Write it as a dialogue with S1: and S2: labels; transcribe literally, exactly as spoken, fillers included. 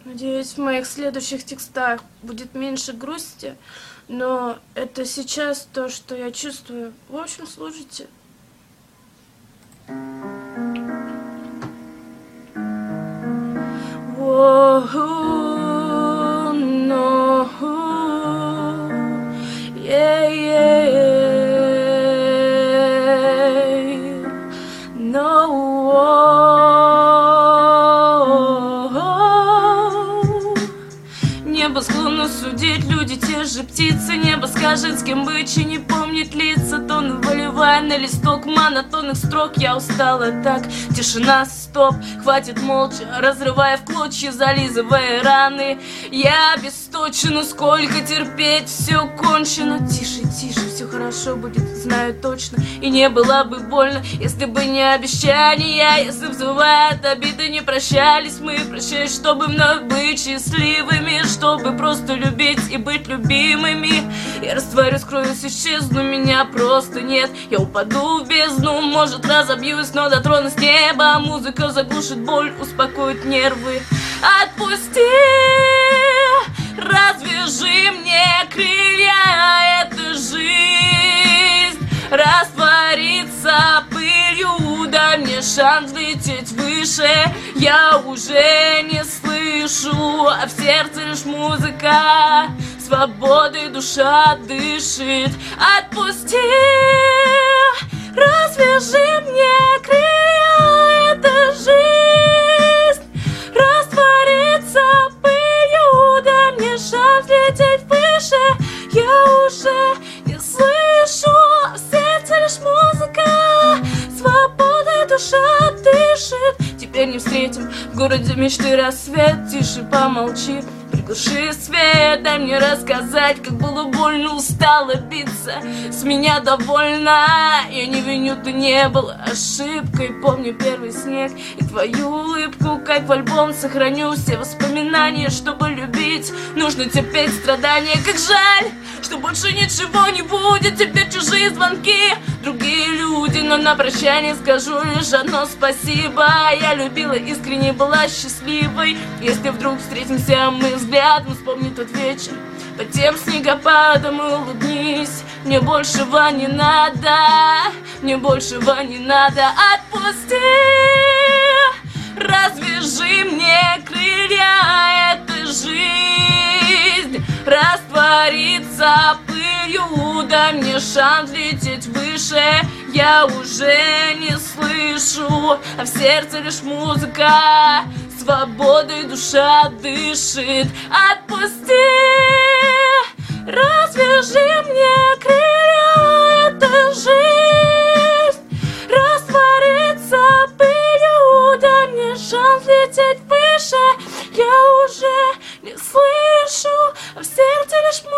S1: Надеюсь, в моих следующих текстах будет меньше грусти, но это сейчас то, что я чувствую. В общем, слушайте. Whoa, no, yeah, yeah, no. Небо склонно судить, люди те же птицы. Небо скажет, с кем быть, и не помнит лица. Тон выливая на листок монотонных строк. Я устала так, тишина, стоп. Хватит молча, разрывая в клочья, зализывая раны. Я обесточена, сколько терпеть, все кончено. Тише, тише, все хорошо будет, знаю точно. И не было бы больно, если бы не обещания. Если взывает обиды, не прощались мы. Прощай, чтобы вновь быть счастливыми, чтобы просто любить и быть любимыми. Я растворюсь, скроюсь, исчезну, меня просто нет. Я упаду в бездну, может разобьюсь, но дотронусь неба. Музыка заглушит боль, успокоит нервы. Отпусти, развяжи мне крылья. Эта жизнь растворится пылью. Дай мне шанс лететь выше. Я уже не слышу, а в сердце лишь музыка. Свободой душа дышит. Отпусти, развяжи мне крылья. Эта жизнь растворится пылью. Дай мне шанс лететь выше. Я уже не слышу, а в сердце лишь музыка. Свободой душа дышит. Теперь не встретим в городе мечты рассвет. Тише, помолчи, приглуши свет. Дай мне рассказать, как было больно, устала биться. С меня довольна, я не виню, ты не был ошибкой. Помню первый снег и твою улыбку, как в альбом сохраню все воспоминания. Чтобы любить, нужно терпеть страдания. Как жаль, что больше ничего не будет. Теперь чужие звонки, другие люди. Но на прощание скажу лишь одно спасибо. Я любила искренне, была счастливой. Если вдруг встретимся мы взглядом, вспомни тот вечер под тем снегопадом и улыбнись. Мне большего не надо, мне большего не надо. Отпусти, развяжи мне крылья. Эта жизнь растворится пылью. Дай мне шанс лететь выше. Я уже не слышу, а в сердце лишь музыка. Свободой душа дышит. Отпусти, развяжи мне крылья. Эта жизнь растворится пылью. Дай мне шанс лететь выше. Я уже не слышу, а в сердце лишь музыка.